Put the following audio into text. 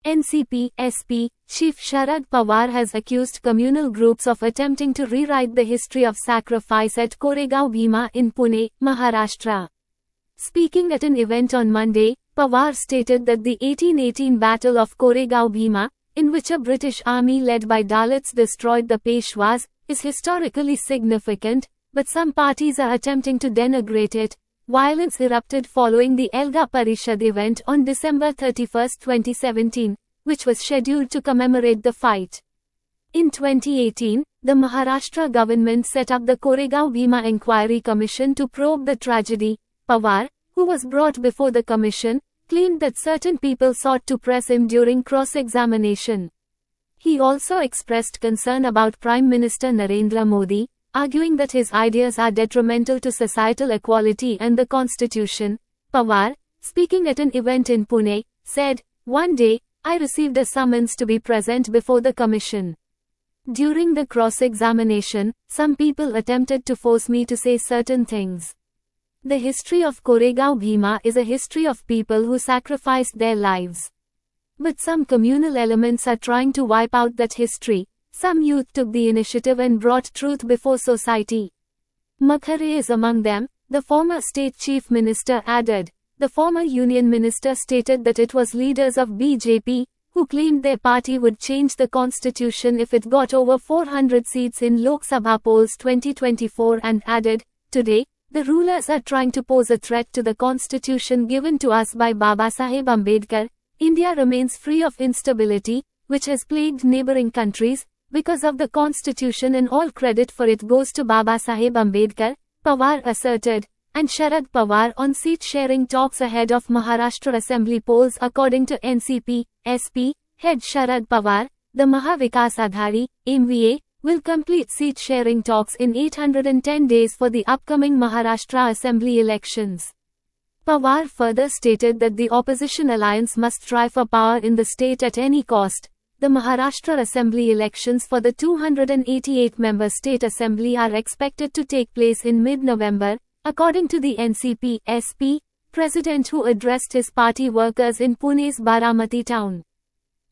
NCP, SP, Chief Sharad Pawar has accused communal groups of attempting to rewrite the history of sacrifice at Koregaon Bhima in Pune, Maharashtra. Speaking at an event on Monday, Pawar stated that the 1818 Battle of Koregaon Bhima, in which a British army led by Dalits destroyed the Peshwas, is historically significant, but some parties are attempting to denigrate it. Violence erupted following the Elga Parishad event on December 31, 2017, which was scheduled to commemorate the fight. In 2018, the Maharashtra government set up the Koregaon Bhima Inquiry Commission to probe the tragedy. Pawar, who was brought before the commission, claimed that certain people sought to press him during cross-examination. He also expressed concern about Prime Minister Narendra Modi, arguing that his ideas are detrimental to societal equality and the constitution. Pawar, speaking at an event in Pune, said, "One day, I received a summons to be present before the commission. During the cross-examination, some people attempted to force me to say certain things. The history of Koregaon Bhima is a history of people who sacrificed their lives. But some communal elements are trying to wipe out that history. Some youth took the initiative and brought truth before society. Makhare is among them," the former state chief minister added. The former union minister stated that it was leaders of BJP, who claimed their party would change the constitution if it got over 400 seats in Lok Sabha polls 2024 and added, "Today, the rulers are trying to pose a threat to the constitution given to us by Babasaheb Ambedkar. India remains free of instability, which has plagued neighboring countries, because of the constitution, and all credit for it goes to Babasaheb Ambedkar," Pawar asserted. And Sharad Pawar on seat-sharing talks ahead of Maharashtra Assembly polls. According to NCP, SP, head Sharad Pawar, the Maha Vikas Aghadi, MVA, will complete seat-sharing talks in 810 days for the upcoming Maharashtra Assembly elections. Pawar further stated that the opposition alliance must try for power in the state at any cost. The Maharashtra Assembly elections for the 288-member state assembly are expected to take place in mid-November, according to the NCP, SP, president, who addressed his party workers in Pune's Baramati town.